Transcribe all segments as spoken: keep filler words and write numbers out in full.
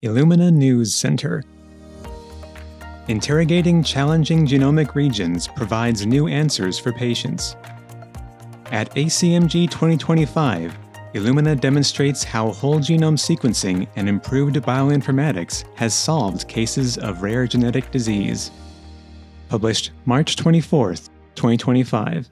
Illumina News Center. Interrogating challenging genomic regions provides new answers for patients. At A C M G twenty twenty-five, Illumina demonstrates how whole genome sequencing and improved bioinformatics has solved cases of rare genetic disease. Published March twenty-fourth, twenty twenty-five.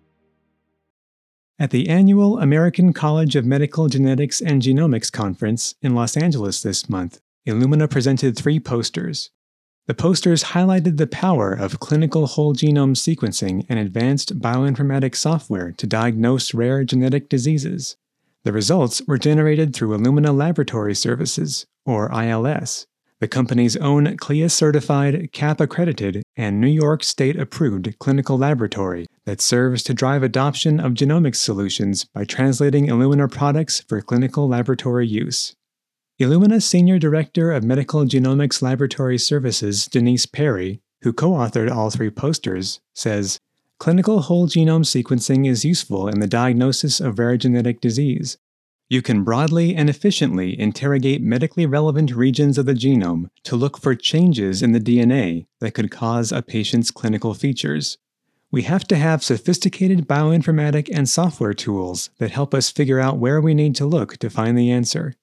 At the annual American College of Medical Genetics and Genomics Conference in Los Angeles this month, Illumina presented three posters. The posters highlighted the power of clinical whole genome sequencing and advanced bioinformatics software to diagnose rare genetic diseases. The results were generated through Illumina Laboratory Services, or I L S, the company's own C L I A-certified, C A P-accredited, and New York State-approved clinical laboratory that serves to drive adoption of genomics solutions by translating Illumina products for clinical laboratory use. Illumina Senior Director of Medical Genomics Laboratory Services, Denise Perry, who co-authored all three posters, says, "Clinical whole genome sequencing is useful in the diagnosis of rare genetic disease. You can broadly and efficiently interrogate medically relevant regions of the genome to look for changes in the D N A that could cause a patient's clinical features. We have to have sophisticated bioinformatic and software tools that help us figure out where we need to look to find the answer.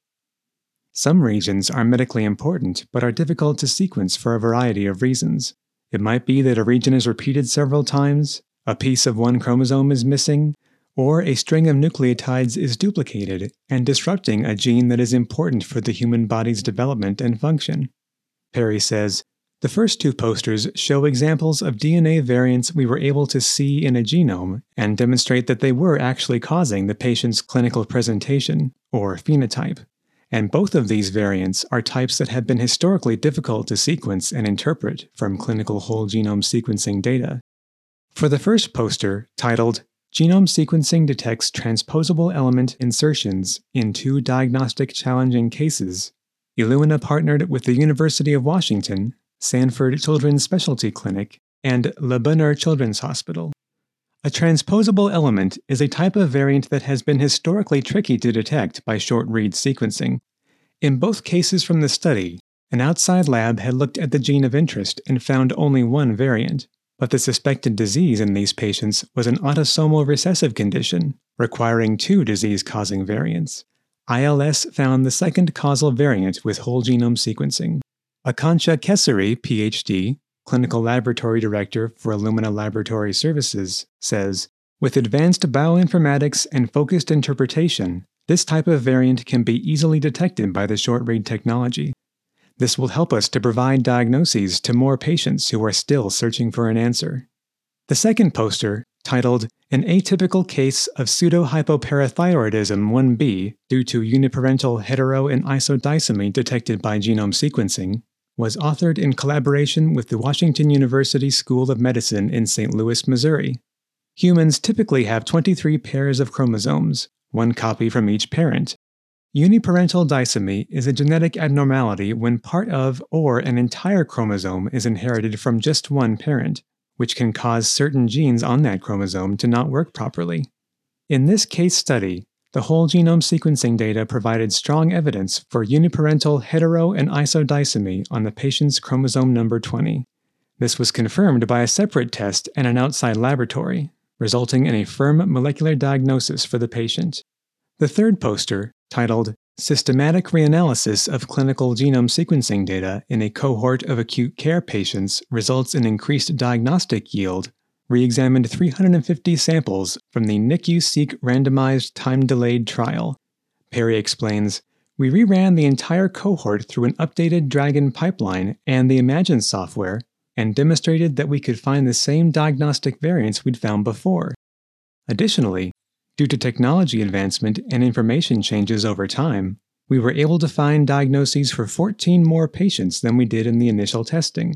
Some regions are medically important but are difficult to sequence for a variety of reasons. It might be that a region is repeated several times, a piece of one chromosome is missing, or a string of nucleotides is duplicated and disrupting a gene that is important for the human body's development and function." Perry says, "The first two posters show examples of D N A variants we were able to see in a genome and demonstrate that they were actually causing the patient's clinical presentation, or phenotype. And both of these variants are types that have been historically difficult to sequence and interpret from clinical whole genome sequencing data." For the first poster, titled "Genome Sequencing Detects Transposable Element Insertions in Two Diagnostic Challenging Cases," Illumina partnered with the University of Washington, Sanford Children's Specialty Clinic, and Le Bonheur Children's Hospital. A transposable element is a type of variant that has been historically tricky to detect by short-read sequencing. In both cases from the study, an outside lab had looked at the gene of interest and found only one variant, but the suspected disease in these patients was an autosomal recessive condition, requiring two disease-causing variants. I L S found the second causal variant with whole genome sequencing. Akanksha Kesari, P H D, Clinical Laboratory Director for Illumina Laboratory Services, says, "With advanced bioinformatics and focused interpretation, this type of variant can be easily detected by the short-read technology. This will help us to provide diagnoses to more patients who are still searching for an answer." The second poster, titled "An Atypical Case of Pseudohypoparathyroidism one B due to Uniparental Hetero- and Isodisomy Detected by Genome Sequencing," was authored in collaboration with the Washington University School of Medicine in Saint Louis, Missouri. Humans typically have twenty-three pairs of chromosomes, one copy from each parent. Uniparental disomy is a genetic abnormality when part of or an entire chromosome is inherited from just one parent, which can cause certain genes on that chromosome to not work properly. In this case study, the whole genome sequencing data provided strong evidence for uniparental hetero- and isodisomy on the patient's chromosome number twenty. This was confirmed by a separate test and an outside laboratory, resulting in a firm molecular diagnosis for the patient. The third poster, titled "Systematic Reanalysis of Clinical Genome Sequencing Data in a Cohort of Acute Care Patients Results in Increased Diagnostic Yield," re-examined three hundred fifty samples from the N I C U-seq randomized time-delayed trial. Perry explains, "We reran the entire cohort through an updated DRAGON pipeline and the Imagine software, and demonstrated that we could find the same diagnostic variants we'd found before. Additionally, due to technology advancement and information changes over time, we were able to find diagnoses for fourteen more patients than we did in the initial testing."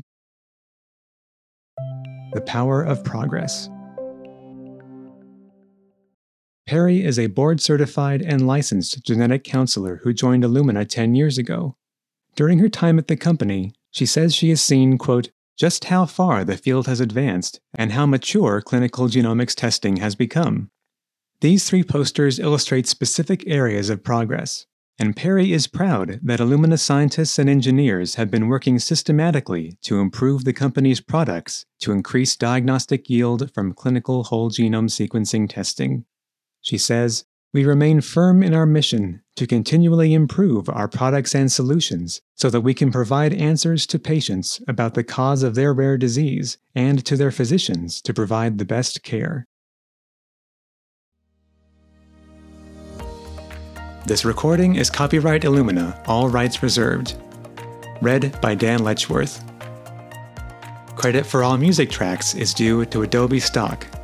The power of progress. Perry is a board-certified and licensed genetic counselor who joined Illumina ten years ago. During her time at the company, she says she has seen, quote, "just how far the field has advanced and how mature clinical genomics testing has become." These three posters illustrate specific areas of progress. And Perry is proud that Illumina scientists and engineers have been working systematically to improve the company's products to increase diagnostic yield from clinical whole genome sequencing testing. She says, "We remain firm in our mission to continually improve our products and solutions so that we can provide answers to patients about the cause of their rare disease and to their physicians to provide the best care." This recording is copyright Illumina, all rights reserved. Read by Dan Letchworth. Credit for all music tracks is due to Adobe Stock.